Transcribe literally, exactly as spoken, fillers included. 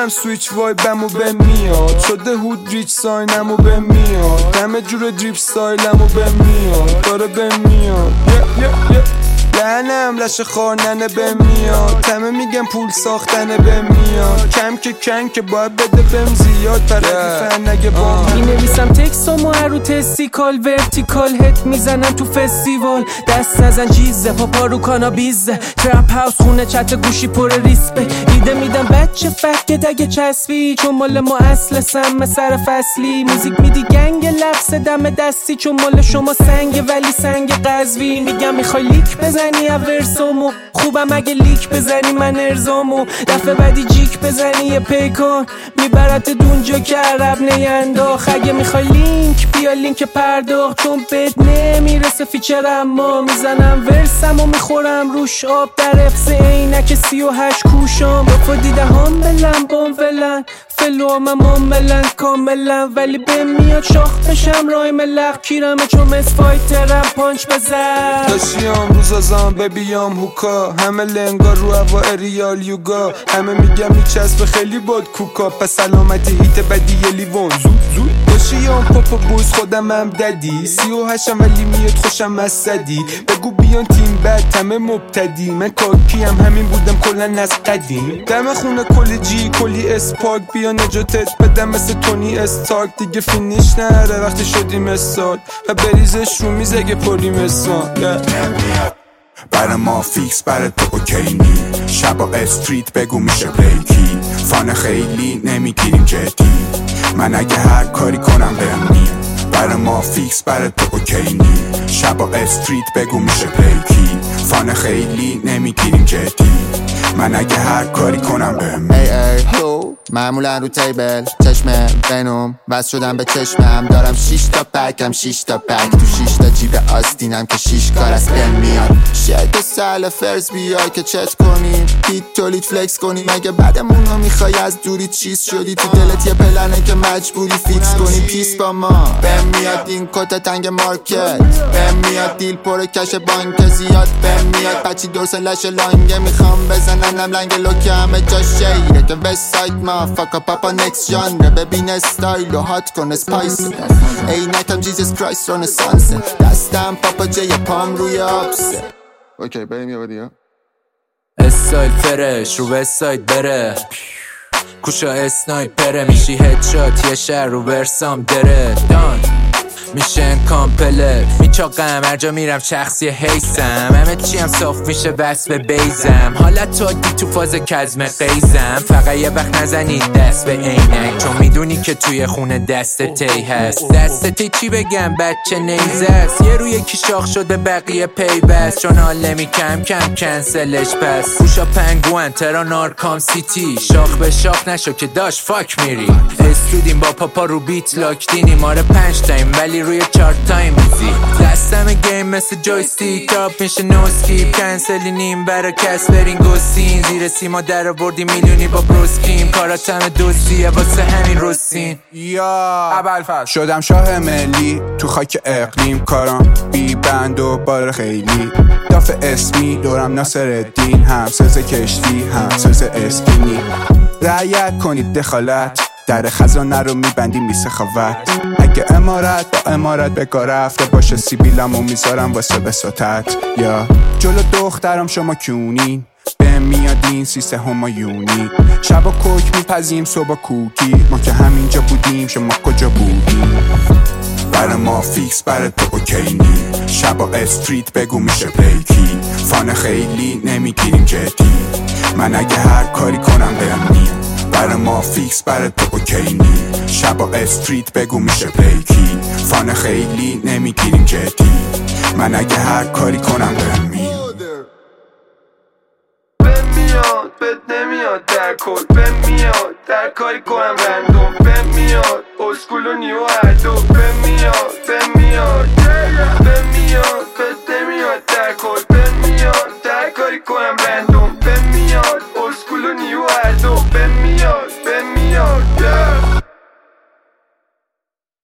میزنم سویچ وایبمو به میاد، شده هود ریچ ساینمو به میاد، همه جور دریپ ستایلمو به میاد، داره به میاد yeah, yeah, yeah. لعنم لش خاننه به میاد، همه میگم پول ساختنه به میاد، کم که کن که باید بده بهم زیاد پردیفن نگه با می نویسم تکسامو هر رو تستیکال ورتیکال هت میزنم تو فستیوال، دست نزن چیزه پاپا رو کانابیزه، ترپ هاوس خونه چت گوشی پر ریسپه، ایده میدم بچه فکر دگه چسبی چون مال ما اصل سم سر فصلی، موزیک میدی گنگ لفظ دم دستی چون مال شما سنگ ولی سنگ قزوی، میگم میخوای لیک بزنی ورسامو خوبم اگه لیک بزنی من ارزامو، دفعه بعدی جیک بزنی یه پیکان میبرت دونجا که عرب نینداخ، اگه میخوای لینک بیا لینک پرداخت چون بهت نمیرسه فیچر اما میزنم ورسم و میخورم روش آب در افز عینک سی و هشت کوشام، با دیده هم بلن بام ولن فلو هم هم بلن کاملن ولی به میاد شاخ بشم رای ملق کیرمه چون مسفایترم پانچ بزن داشتیام روز ازم ببیام هوکا، همه لنگا رو هوا اریال یوگا، همه میگم میچسب خیلی باد کوکا، پس سلامتی هیت بدی یه لیوان زود زود داشتیام پاپا بوز خودم هم ددی، سی و هشتم ولی میاد خوشم از صدی، بگو بیان تیم بد همه مبتدی، من کاکیم همین بودم کلن از قدیم، دم خونه کلی جی کلی اسپاک، بیا نجاتت بدم مثل تونی استارک، دیگه فینیش نره وقتی شدیم استاد و بریزش رو میز اگه پریم استان برا ما فیکس برا تو اوکی نی، شبا استریت بگو میشه پلیکی، فان خیلی نمیگیریم جدی، من اگه هر کاری کنم بهم میاد، برا ما فیکس برا تو اوکی نی، شبا استریت بگو میشه پلیکی، فان خیلی نمیگیریم جدی، من اگه هر کاری کنم بهم میاد. ای ای هو معمولا رو تیبل چشم بنوم بس شدم به چشمم، دارم شیش تا پکم شیش تا پک تو شیش تا جیب آستینم که شیش کار از بن میاد، شد سال فرز بیای که چت کنیم هیت تولید فلکس کنیم، مگه بعدمون رو میخوای از دوری چیز شدی تو دلت یه پلنه که مجبوری فیکس کنی، پیس با ما بهم میاد این کت تنگ مارکت، بهم میاد دیل پر کش بانک زیاد، بهم میاد بچی دورس لش لانگه میخوام بزننم لنگ لوکه همه جا شیره که وست ساید ما فاکا پاپا نکس ژانر، ببین استایل و هات کن اسپایس، عینکم جیزس کرایست رنسانس، دستم پاپا جی پام روی آبسه. اوکی بریم یه بادی ها استایل فرش رو وست ساید بره، کوشا اسنایپره میشی هدشات یه شهر رو ورسام دره دان میشن کامپله میچاقم هر جا میرم شخصی حیثم، همه چیم صاف میشه بس به بیزم، حالت تو دی تو فاز کزم قیزم، فقط یه وقت نزنید دست به عینک چون میدونی که توی خونه دست تی هست، دست تی چی بگم بچه نیزه است، یه روی یکی شاخ شد به بقیه پی بست چون حال نمی کم کم کنسلش پس، پوشا پنگوان ترا نارکام سیتی، شاخ به شاخ نشو که داش فاک میری، استودیم با پاپا رو بیت لاک دینی ماره پنج تایم ولی روی چارت تایم بوزی، دستم گیم مثل جویستیک تاپ میشه نو سکیپ، کنسلی نیم برا کس برین گستین، زیر سیما در آوردی میلیونی با بروسکیم، کاراتم دوستیه واسه همین روسین، یا ابوالفضل شدم شاه ملی تو خاک اقلیم، کارم بی بند و بار خیلی، داف اسمی دورم ناصر الدین، هم سرز کشتی هم سرز اسکینی، رعایت کنید دخالت در خزانه رو میبندیم بی سخاوت، اگه امارت با امارت بکار رفته باشه سیبیلم و میذارم واسه بساطت، یا جلو دخترم شما کیونین بهم میادین سیسه همایونی، شب و کوک میپزیم صبح کوکی، ما که همینجا بودیم شما کجا بودیم، برا ما فیکس برا تو اوکی نی، شبا استریت بگو میشه پلیکی، فان خیلی نمیگیریم جدی، من اگه هر کاری کنم بهم میاد، برا ما فیکس برا تو اوکی نی، شبا استریت بگو میشه پلیکی، فان خیلی نمیگیریم جدی، من اگه هر کاری کنم بهم میاد، بهم میاد بد نمیاد در کل، بهم میاد در کاری کنم رندوم، بهم میاد اسکول و نیو هر دو، بهم میاد بهم میاد